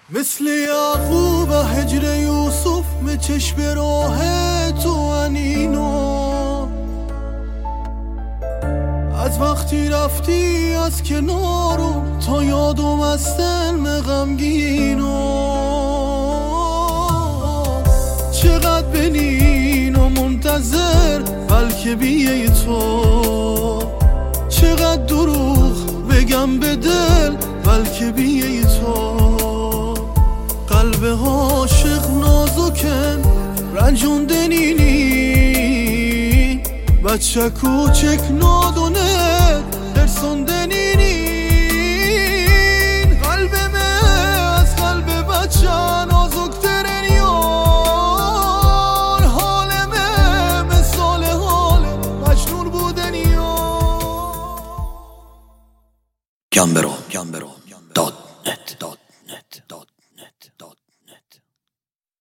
مثل یعقوب هجر یوسف به چشم راه تو انینو، از وقتی رفتی از کنارو تا یادم از سلم غمگینو. چقدر بنین و منتظر بلکه بیه تو، چقدر دروغ بگم به دل بلکه بیه تو. قلب عاشق نازکن رنجوندنینی، بچه کوچک نادونه ترسوندنی.